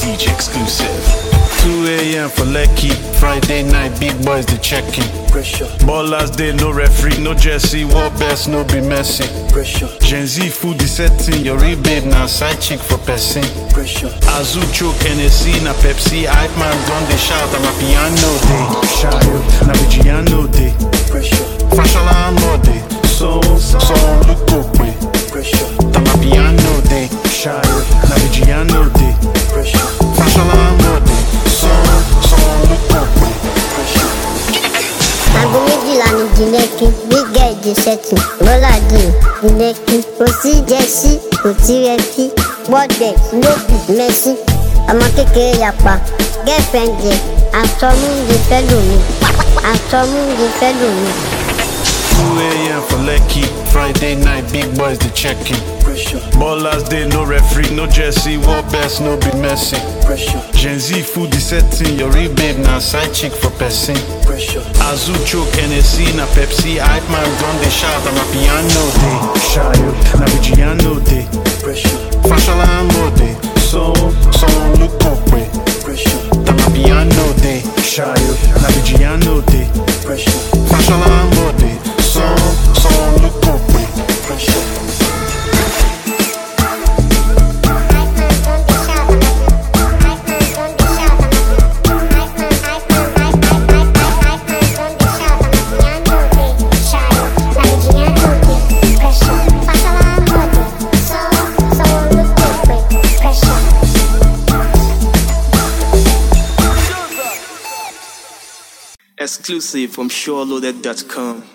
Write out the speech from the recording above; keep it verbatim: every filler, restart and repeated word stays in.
D J exclusive. two a.m. for Lekki, Friday night, big boys they checking. Pressure, Ballers day, no referee, no jersey, war best, no be messy. pressure, Gen Z food is setting, your real babe now side chick for person. pressure. Azu choke Hennessy, na Pepsi, hype man done the shout, I'm a piano day. Shayo, na Vigiano day. Pressure, Fashola and body, so, so look up me. pressure, I'm a piano day. Shayo, na Vigiano day. pressure, Fashola and body, so, so look up me. pressure. Aago méjìlá ní Jìnẹ́kì, big girl dey setting. Bọ́lá dé Jìnẹ́kì, kò sí jẹ́sí, kò tí rẹ́fí. Bọ́ọ̀dẹ̀ ló bì mẹ́sí. Ọmọ kékeré yapa, girlfriend jẹ, àtọmúndé fẹ́ lòmí. Àtọmúndé fẹ́ lòmí. two a.m. for Lekki, Friday night, big boys they checking. Pressure, Ballers day, no referee, no jersey, war best, no be messy. pressure, Gen Z food is setting, your real babe now side chick for person. pressure, Azu choke Hennessy, na Pepsi, hype man done the shout, I'm a piano day. Shayo, na Vigiano day. pressure, Fashola and body, so, so look up me. pressure, I'm a piano day. Shayo, na Vigiano day. pressure, Fashola and body, so, so look up me. pressure. Exclusive from SureLoaded dot com.